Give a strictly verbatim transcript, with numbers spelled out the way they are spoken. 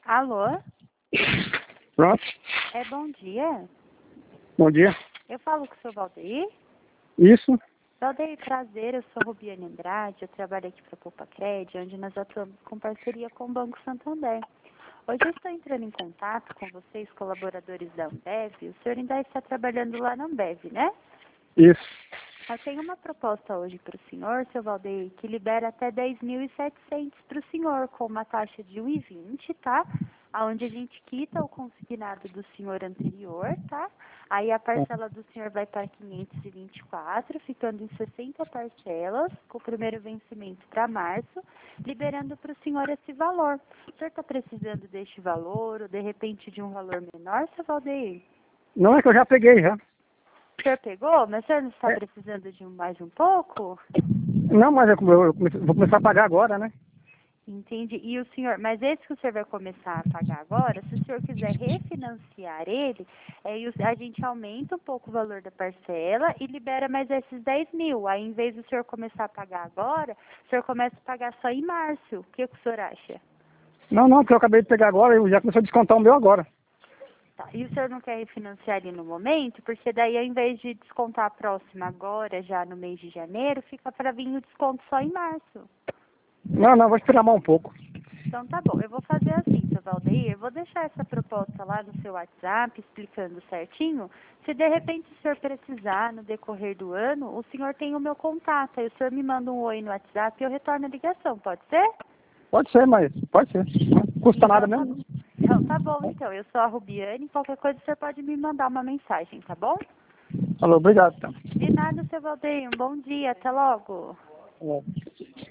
Alô? Pronto. É, bom dia. Bom dia. Eu falo com o seu Valdeir. Isso. Valdeir, prazer, eu sou Rubiane Andrade, eu trabalho aqui para a Poupa-Cred, onde nós atuamos com parceria com o Banco Santander. Hoje eu estou entrando em contato com vocês, colaboradores da Ambev. O senhor ainda está trabalhando lá na Ambev, né? Isso. Eu tenho uma proposta hoje para o senhor, seu Valdeir, que libera até dez mil e setecentos para o senhor, com uma taxa de um vírgula vinte, tá? Onde a gente quita o consignado do senhor anterior, tá? Aí a parcela do senhor vai para quinhentos e vinte e quatro, ficando em sessenta parcelas, com o primeiro vencimento para março, liberando para o senhor esse valor. O senhor está precisando deste valor, ou de repente de um valor menor, seu Valdeir? Não é que eu já peguei já. O senhor pegou? Mas o senhor não está É. precisando de um- mais um pouco? Não, mas eu, eu comece- vou começar a pagar agora, né? Entendi. E o senhor, mas esse que o senhor vai começar a pagar agora, se o senhor quiser refinanciar ele, aí o- a gente aumenta um pouco o valor da parcela e libera mais esses dez mil. Aí, em vez do senhor começar a pagar agora, o senhor começa a pagar só em março. O que, que o senhor acha? Não, não, porque eu acabei de pegar agora, eu já comecei a descontar o meu agora. Tá. E o senhor não quer refinanciar ele no momento? Porque daí, ao invés de descontar a próxima agora, já no mês de janeiro, fica para vir o desconto só em março. Não, não, vou esperar mais um pouco. Então tá bom, eu vou fazer assim, seu Valdeir, eu vou deixar essa proposta lá no seu WhatsApp, explicando certinho. Se de repente o senhor precisar no decorrer do ano, o senhor tem o meu contato, aí o senhor me manda um oi no WhatsApp e eu retorno a ligação, pode ser? Pode ser, mas pode ser. Não custa Então nada tá mesmo. bom. Então tá bom, então, eu sou a Rubiane, qualquer coisa o senhor pode me mandar uma mensagem, tá bom? Falou, obrigado, então. De nada, seu Valdeir, um bom dia, até logo. É.